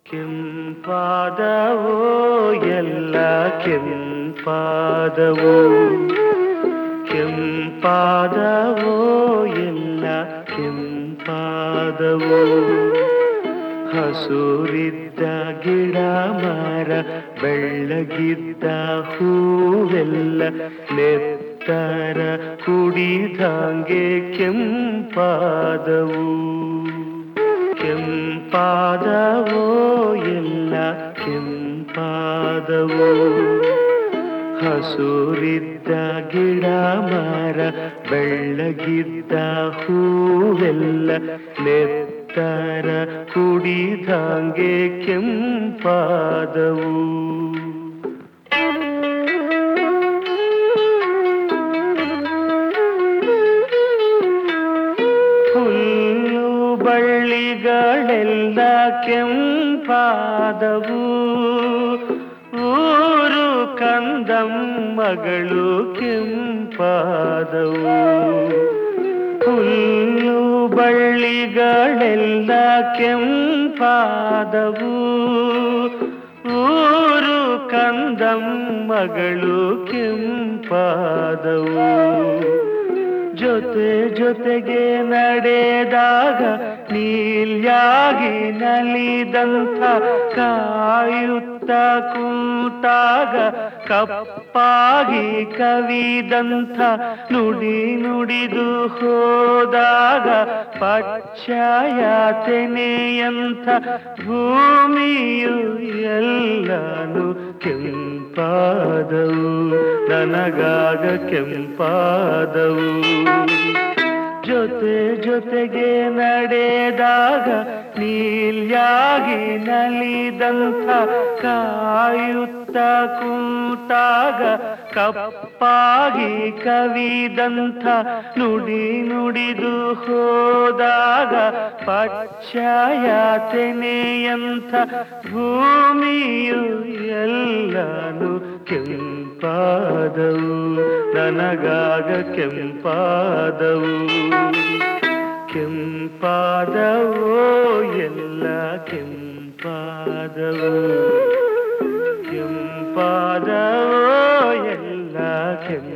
ಕೆಂಪಾದವೋ ಎಲ್ಲ ಕೆಂಪಾದವೋ, ಕೆಂಪಾದವೋ ಎಲ್ಲ ಕೆಂಪಾದವೋ. ಹಸುರಿದ್ದ ಗಿಡ ಮರ ಬೆಳ್ಳಗಿದ್ದ ಹೂವೆಲ್ಲ ನೆತ್ತರ ಕುಡಿದಂಗೆ ಕೆಂಪಾದವು. ಕೆಂಪಾದವೋ ಎಲ್ಲ ಕೆಂಪಾದವೋ. ಹಸುರಿದ್ದ ಗಿಡ ಮರ ಬೆಳ್ಳಗಿದ್ದ ಹೂವೆಲ್ಲ ನೆತ್ತರ ಕುಡಿದಂಗೆ ಕೆಂಪಾದವು. ಹುಲ್ಲು ಬಳ್ಳಿಗಳೆಲ್ಲ ಕೆಂಪಾದವು. ಊರು ಕಂದಮ್ಮಗಳು ಕೆಂಪಾದವು. ಹುಲ್ಲು ಬಳ್ಳಿಗಳೆಲ್ಲ ಕೆಂಪಾದವು. ಊರು ಕಂದಮ್ಮಗಳು ಕೆಂಪಾದವು. ಜೊತೆ ಜೊತೆಗೆ ನಡೆದಾಗ ನೀಲ್ಯಾಗಿ ನಲಿದಂಥ, ಕಾಯುತ್ತ ಕೂತಾಗ ಕಪ್ಪಾಗಿ ಕವಿದಂಥ, ನುಡಿ ನುಡಿದು ಹೋದಾಗ ಪಚ್ಚಯ ತೆನೆಯಂಥ ಭೂಮಿಯು ಎಲ್ಲಾನು ಕೆಂಪಾದವು. ನನಗಾಗ ಕೆಂಪಾದವು. ಜೊತೆ ಜೊತೆಗೆ ನಡೆದಾಗ ನೀಲ್ಯಾಗಿ ನಲಿದಂಥ, ಕಾಯುತ್ತ ಕೂತಾಗ ಕಪ್ಪಾಗಿ ಕವಿದಂಥ, ನುಡಿ ನುಡಿದು ಹೋದಾಗ ಪಚ್ಚಯ ತೆನೆಯಂಥ ಭೂಮಿಯು ಎಲ್ಲಾನು ಕೆಂಪಾದವು. ನನಗಾಗ ಕೆಂಪಾದವು. ಕೆಂಪಾದವೋ ಎಲ್ಲ ಕೆಂಪಾದವು. ಕೆಂಪಾದವೋ ಎಲ್ಲ ಕೆಂಪಾದವು.